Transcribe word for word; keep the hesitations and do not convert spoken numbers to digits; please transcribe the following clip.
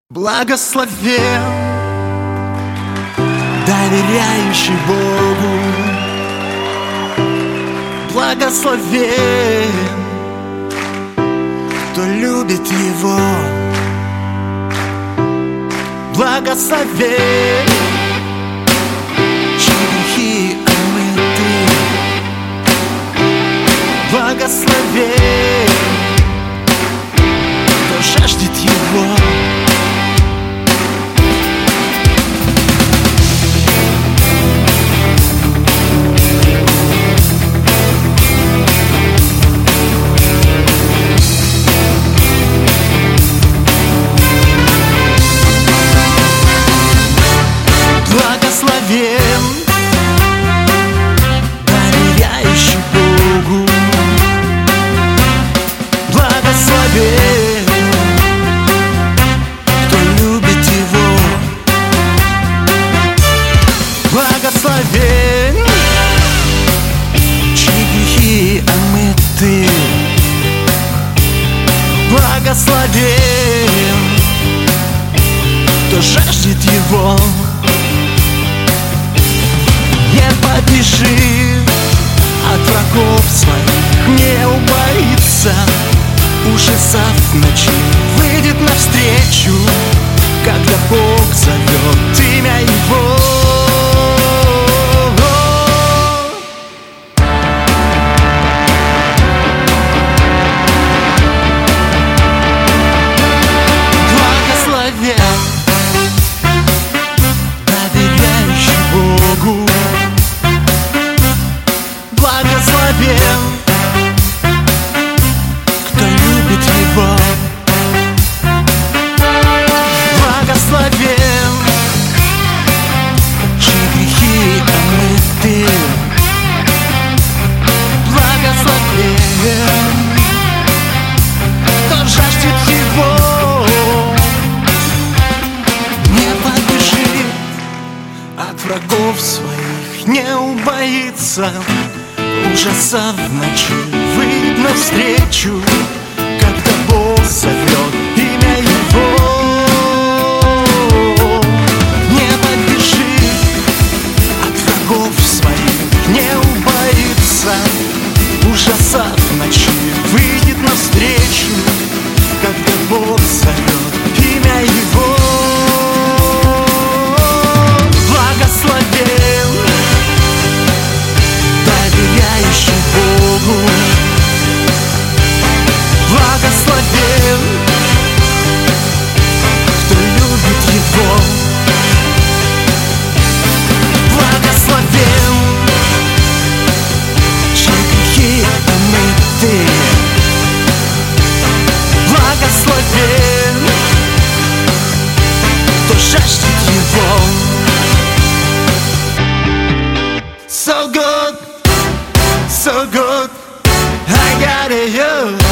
Благословен, доверяющий Богу. Благословен, кто любит Его. Благословен, чьи грехи омыты. Благословен, кто жаждет Его. Благословен, доверяющий Богу. Благословен, кто любит Его. Благословен, чьи грехи омыты. Благословен, кто жаждет Его. Не побежит от врагов своих, не убоится ужасов ночи. Выйдет навстречу, когда Бог зовет имя Его. Благословен, доверяющий Богу. Благословен, кто любит Его. Благословен, чьи грехи омыты. Благословен, кто жаждет Его. Не побежит от врагов своих, не убоится ужаса в ночи. Выйдет навстречу, когда Бог зовет имя Его. Не побежит от врагов своих, не убоится ужаса в ночи. Выйдет навстречу, когда Бог зовет имя Его. Благословен, доверяющий Богу. Благословен, кто любит Его. Благословен, чьи грехи омыты. Благословен, кто жаждет Его. So good, so good, I got it, you.